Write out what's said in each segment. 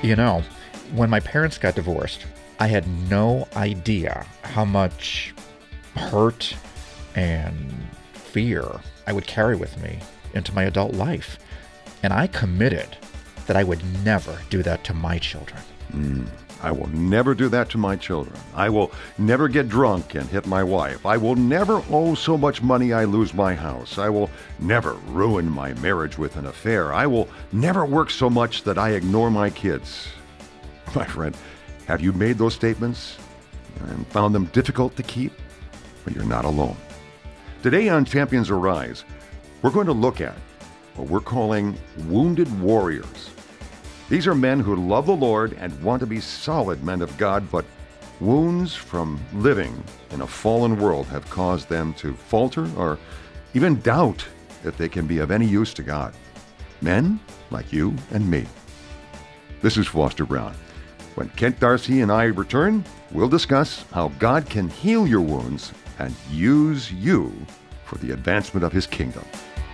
You know, when my parents got divorced, I had no idea how much hurt and fear I would carry with me into my adult life. And I committed that I would never do that to my children. I will never do that to my children. I will never get drunk and hit my wife. I will never owe so much money I lose my house. I will never ruin my marriage with an affair. I will never work so much that I ignore my kids. My friend, have you made those statements and found them difficult to keep? Well, you're not alone. Today on Champions Arise, we're going to look at what we're calling wounded warriors. These are men who love the Lord and want to be solid men of God, but wounds from living in a fallen world have caused them to falter or even doubt if they can be of any use to God. Men like you and me. This is Foster Brown. When Kent Darcy and I return, we'll discuss how God can heal your wounds and use you for the advancement of His kingdom.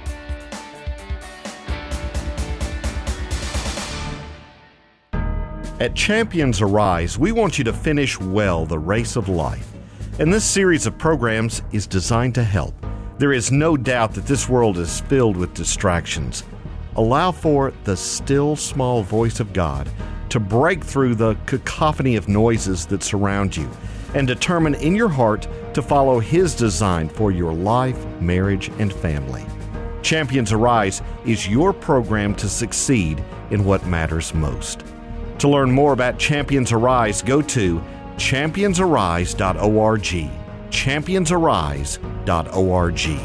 At Champions Arise, we want you to finish well the race of life. And this series of programs is designed to help. There is no doubt that this world is filled with distractions. Allow for the still small voice of God to break through the cacophony of noises that surround you and determine in your heart to follow His design for your life, marriage, and family. Champions Arise is your program to succeed in what matters most. To learn more about Champions Arise, go to championsarise.org. championsarise.org.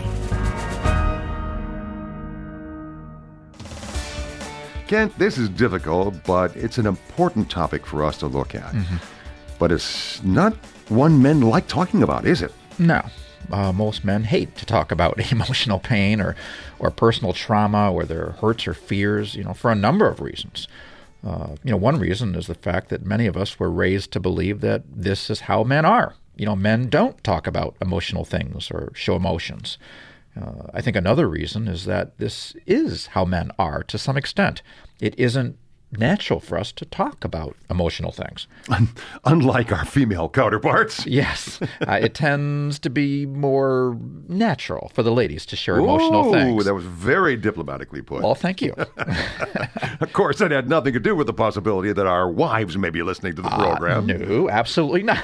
Kent, this is difficult, but it's an important topic for us to look at. But it's not one men like talking about, is it? No. Most men hate to talk about emotional pain or personal trauma or their hurts or fears, for a number of reasons. One reason is the fact that many of us were raised to believe that this is how men are. Men don't talk about emotional things or show emotions. I think another reason is that this is how men are to some extent. It isn't natural for us to talk about emotional things. Unlike our female counterparts. Yes. It tends to be more natural for the ladies to share emotional things. That was very diplomatically put. Well, thank you. Of course, that had nothing to do with the possibility that our wives may be listening to the program. No, absolutely not.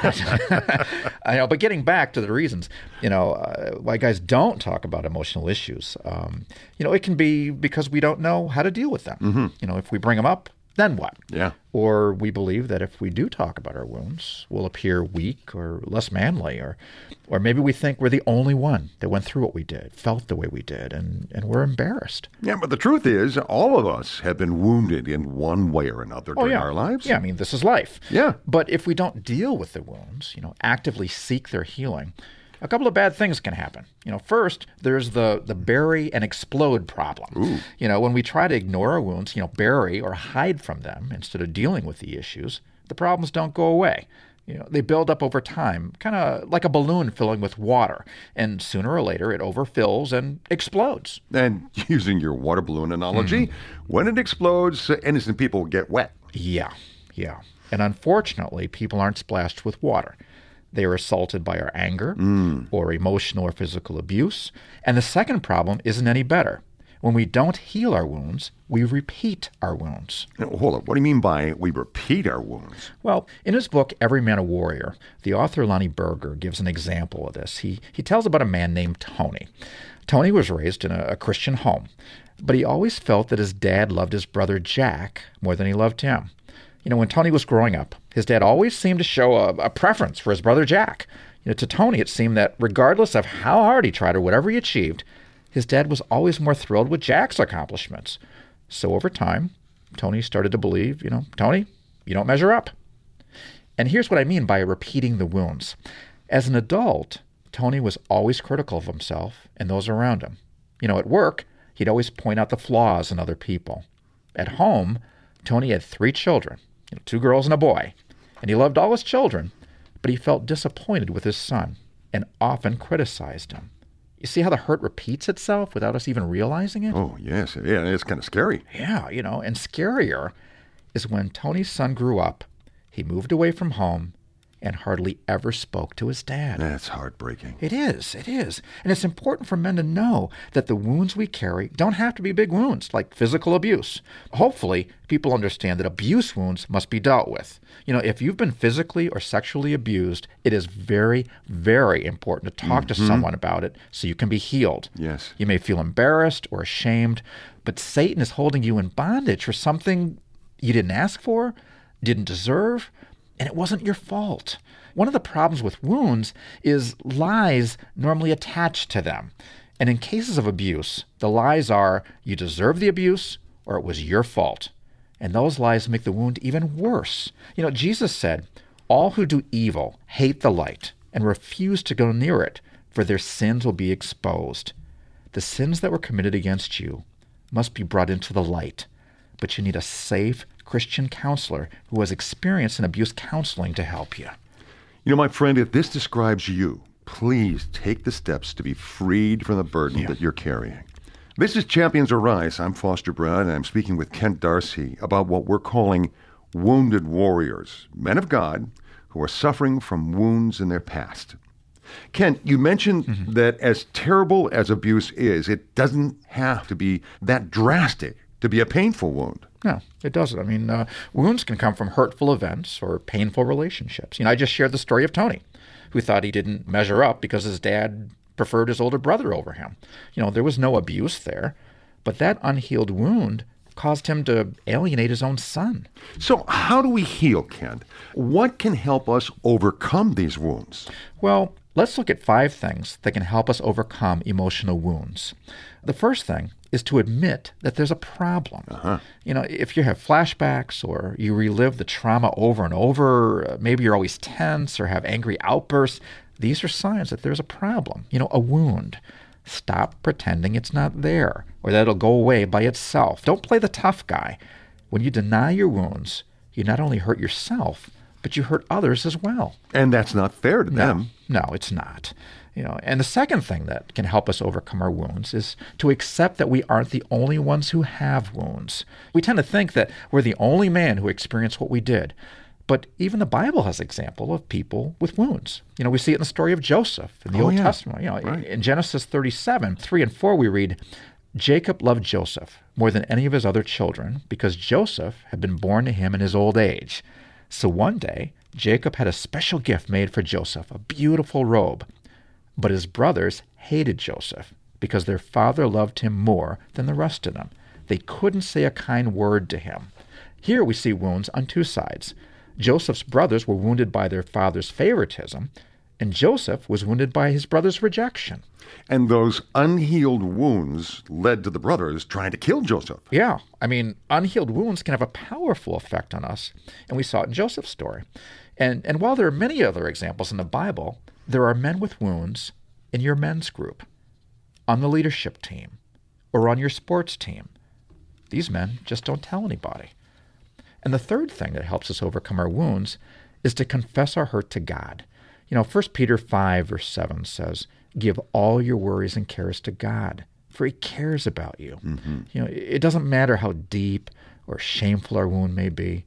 But getting back to the reasons, why guys don't talk about emotional issues, it can be because we don't know how to deal with them. If we bring them up, then what? Yeah. Or we believe that if we do talk about our wounds, we'll appear weak or less manly, or maybe we think we're the only one that went through what we did, felt the way we did, and we're embarrassed. Yeah, but the truth is, all of us have been wounded in one way or another during our lives. Yeah, this is life. Yeah. But if we don't deal with the wounds, actively seek their healing, a couple of bad things can happen. First, there's the bury and explode problem. Ooh. When we try to ignore our wounds, bury or hide from them instead of dealing with the issues, the problems don't go away. They build up over time, kind of like a balloon filling with water, and sooner or later it overfills and explodes. And using your water balloon analogy, when it explodes, innocent people get wet. Yeah. And unfortunately, people aren't splashed with water. They are assaulted by our anger or emotional or physical abuse. And the second problem isn't any better. When we don't heal our wounds, we repeat our wounds. Now, hold on. What do you mean by we repeat our wounds? Well, in his book, Every Man a Warrior, the author Lonnie Berger gives an example of this. He tells about a man named Tony. Tony was raised in a Christian home, but he always felt that his dad loved his brother Jack more than he loved him. When Tony was growing up, his dad always seemed to show a preference for his brother Jack. To Tony, it seemed that regardless of how hard he tried or whatever he achieved, his dad was always more thrilled with Jack's accomplishments. So over time, Tony started to believe, Tony, you don't measure up. And here's what I mean by repeating the wounds. As an adult, Tony was always critical of himself and those around him. At work, he'd always point out the flaws in other people. At home, Tony had 3 children. 2 girls and a boy, and he loved all his children, but he felt disappointed with his son and often criticized him. You see how the hurt repeats itself without us even realizing it? Oh, yes. Yeah, it's kind of scary. Yeah, and scarier is when Tony's son grew up, he moved away from home and hardly ever spoke to his dad. That's heartbreaking. It is. And it's important for men to know that the wounds we carry don't have to be big wounds, like physical abuse. Hopefully, people understand that abuse wounds must be dealt with. If you've been physically or sexually abused, it is very, very important to talk to someone about it so you can be healed. Yes. You may feel embarrassed or ashamed, but Satan is holding you in bondage for something you didn't ask for, didn't deserve, and it wasn't your fault. One of the problems with wounds is lies normally attached to them. And in cases of abuse, the lies are you deserve the abuse or it was your fault. And those lies make the wound even worse. Jesus said, all who do evil hate the light and refuse to go near it, for their sins will be exposed. The sins that were committed against you must be brought into the light, but you need a safe Christian counselor who has experience in abuse counseling to help you. My friend, if this describes you, please take the steps to be freed from the burden that you're carrying. This is Champions Arise. I'm Foster Brown, and I'm speaking with Kent Darcy about what we're calling wounded warriors, men of God who are suffering from wounds in their past. Kent, you mentioned that as terrible as abuse is, it doesn't have to be that drastic to be a painful wound. No, it doesn't. Wounds can come from hurtful events or painful relationships. I just shared the story of Tony, who thought he didn't measure up because his dad preferred his older brother over him. There was no abuse there, but that unhealed wound caused him to alienate his own son. So how do we heal, Kent? What can help us overcome these wounds? Well, let's look at 5 things that can help us overcome emotional wounds. The first thing is to admit that there's a problem. If you have flashbacks or you relive the trauma over and over, maybe you're always tense or have angry outbursts, these are signs that there's a problem, a wound. Stop pretending it's not there or that it'll go away by itself. Don't play the tough guy. When you deny your wounds, you not only hurt yourself, but you hurt others as well. And that's not fair to them. No, it's not. And the second thing that can help us overcome our wounds is to accept that we aren't the only ones who have wounds. We tend to think that we're the only man who experienced what we did. But even the Bible has example of people with wounds. We see it in the story of Joseph in the Old Testament. Right. In Genesis 37, 3 and 4, we read, Jacob loved Joseph more than any of his other children because Joseph had been born to him in his old age. So one day, Jacob had a special gift made for Joseph, a beautiful robe. But his brothers hated Joseph because their father loved him more than the rest of them. They couldn't say a kind word to him. Here we see wounds on 2 sides. Joseph's brothers were wounded by their father's favoritism, and Joseph was wounded by his brother's rejection. And those unhealed wounds led to the brothers trying to kill Joseph. Yeah, unhealed wounds can have a powerful effect on us, and we saw it in Joseph's story. And while there are many other examples in the Bible, there are men with wounds in your men's group, on the leadership team, or on your sports team. These men just don't tell anybody. And the third thing that helps us overcome our wounds is to confess our hurt to God. 1 Peter 5, verse 7 says, give all your worries and cares to God, for he cares about you. It doesn't matter how deep or shameful our wound may be.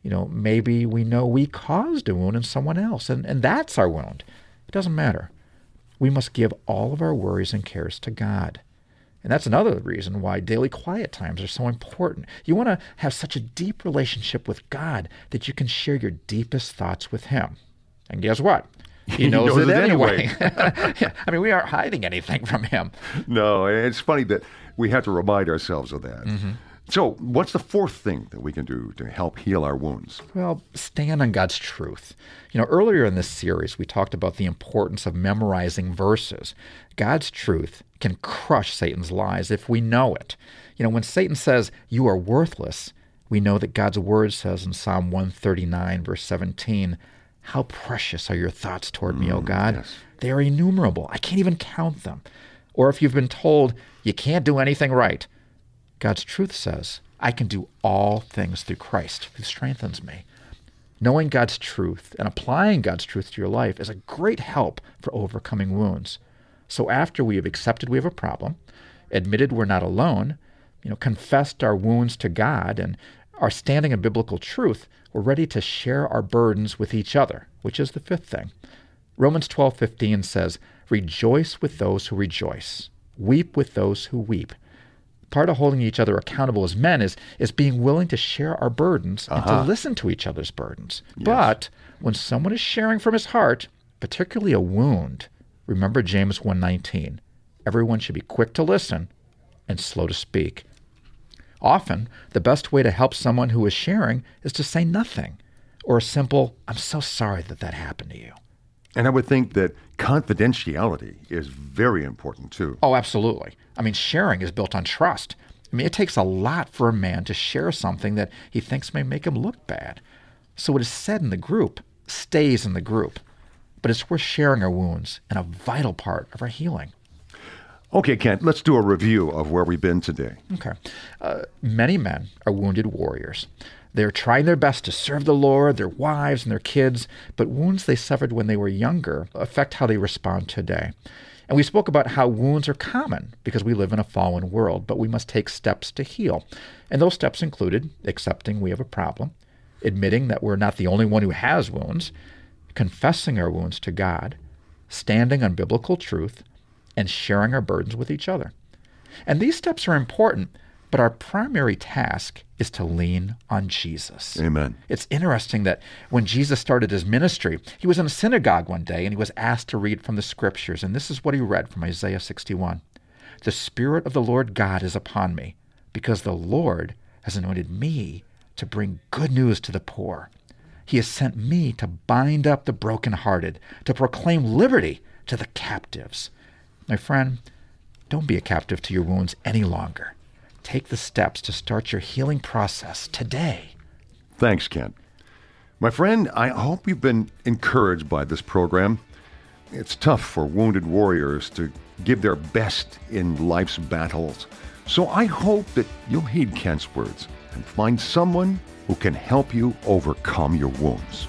Maybe we know we caused a wound in someone else, and that's our wound. It doesn't matter. We must give all of our worries and cares to God. And that's another reason why daily quiet times are so important. You want to have such a deep relationship with God that you can share your deepest thoughts with him. And guess what? He knows it anyway. We aren't hiding anything from him. No, it's funny that we have to remind ourselves of that. So what's the 4th thing that we can do to help heal our wounds? Well, stand on God's truth. Earlier in this series, we talked about the importance of memorizing verses. God's truth can crush Satan's lies if we know it. When Satan says, you are worthless, we know that God's word says in Psalm 139, verse 17, how precious are your thoughts toward me, O God. Yes. They are innumerable. I can't even count them. Or if you've been told you can't do anything right, God's truth says, I can do all things through Christ who strengthens me. Knowing God's truth and applying God's truth to your life is a great help for overcoming wounds. So after we have accepted we have a problem, admitted we're not alone, confessed our wounds to God, and are standing in biblical truth, we're ready to share our burdens with each other, which is the fifth thing. Romans 12:15 says, "Rejoice with those who rejoice. Weep with those who weep." Part of holding each other accountable as men is being willing to share our burdens and to listen to each other's burdens. Yes. But when someone is sharing from his heart, particularly a wound, remember James 1:19. Everyone should be quick to listen and slow to speak. Often, the best way to help someone who is sharing is to say nothing, or a simple, "I'm so sorry that happened to you." And I would think that confidentiality is very important too. Oh, absolutely. I mean, sharing is built on trust. I mean, it takes a lot for a man to share something that he thinks may make him look bad. So what is said in the group stays in the group. But it's worth sharing our wounds and a vital part of our healing. Okay, Kent, let's do a review of where we've been today. Okay. Many men are wounded warriors. They're trying their best to serve the Lord, their wives, and their kids, but wounds they suffered when they were younger affect how they respond today. And we spoke about how wounds are common because we live in a fallen world, but we must take steps to heal. And those steps included accepting we have a problem, admitting that we're not the only one who has wounds, confessing our wounds to God, standing on biblical truth, and sharing our burdens with each other. And these steps are important, but our primary task is to lean on Jesus. Amen. It's interesting that when Jesus started his ministry, he was in a synagogue one day and he was asked to read from the scriptures. And this is what he read from Isaiah 61. "The Spirit of the Lord God is upon me, because the Lord has anointed me to bring good news to the poor. He has sent me to bind up the brokenhearted, to proclaim liberty to the captives." My friend, don't be a captive to your wounds any longer. Take the steps to start your healing process today. Thanks, Kent. My friend, I hope you've been encouraged by this program. It's tough for wounded warriors to give their best in life's battles. So I hope that you'll heed Kent's words and find someone who can help you overcome your wounds.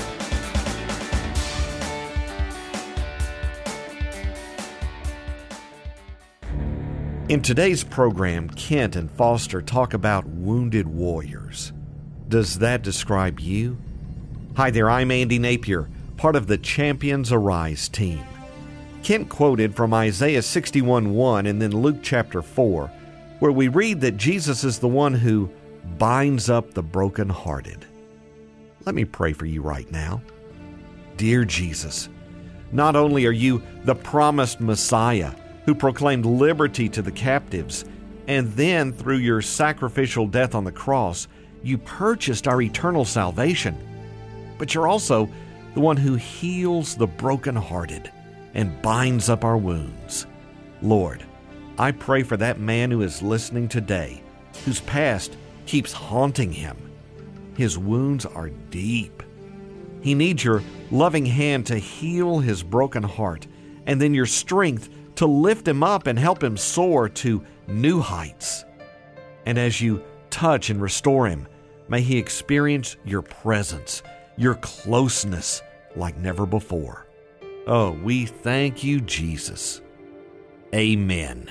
In today's program, Kent and Foster talk about wounded warriors. Does that describe you? Hi there, I'm Andy Napier, part of the Champions Arise team. Kent quoted from Isaiah 61:1 and then Luke chapter 4, where we read that Jesus is the one who binds up the brokenhearted. Let me pray for you right now. Dear Jesus, not only are you the promised Messiah who proclaimed liberty to the captives, and then through your sacrificial death on the cross, you purchased our eternal salvation, but you're also the one who heals the brokenhearted and binds up our wounds. Lord, I pray for that man who is listening today, whose past keeps haunting him. His wounds are deep. He needs your loving hand to heal his broken heart, and then your strength to lift him up and help him soar to new heights. And as you touch and restore him, may he experience your presence, your closeness like never before. Oh, we thank you, Jesus. Amen.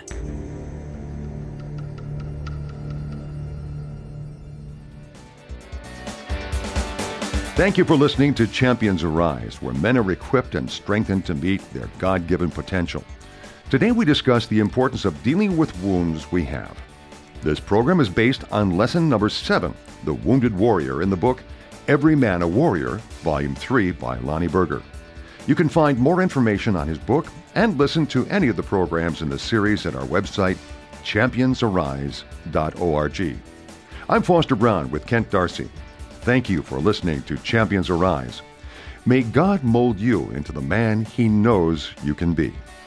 Thank you for listening to Champions Arise, where men are equipped and strengthened to meet their God-given potential. Today we discuss the importance of dealing with wounds we have. This program is based on lesson number 7, The Wounded Warrior, in the book Every Man a Warrior, Volume 3 by Lonnie Berger. You can find more information on his book and listen to any of the programs in the series at our website, championsarise.org. I'm Foster Brown with Kent Darcy. Thank you for listening to Champions Arise. May God mold you into the man He knows you can be.